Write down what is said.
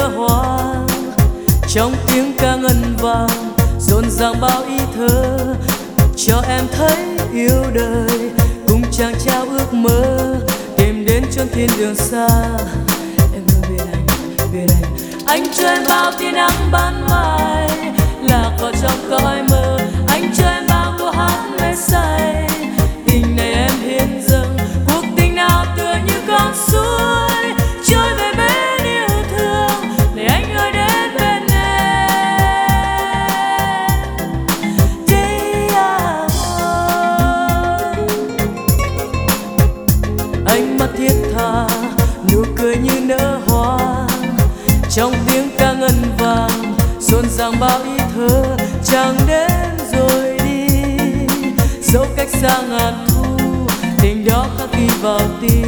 nở hoa. Trong tiếng ca ngân vang rộn ràng bao ý thơ, cho em thấy yêu đời cùng chàng trao ước mơ, tìm đến chốn thiên đường xa. Em ơi bên anh cho em bao tia nắng ban mai, lạc vào trong cõi mơ. Anh cho em bao câu hát mê say, tình này em hiến dâng. Cuộc tình nào tựa như con suối trôi về bên yêu thương, để anh ơi đến bên em. Te amo. Ánh mắt thiết tha, nụ cười như nở hoa. Trong tiếng ca ngân vang rộn ràng bao ý thơ, chàng đến rồi đi, dẫu cách xa ngàn thu, tình đó khắc ghi vào tim.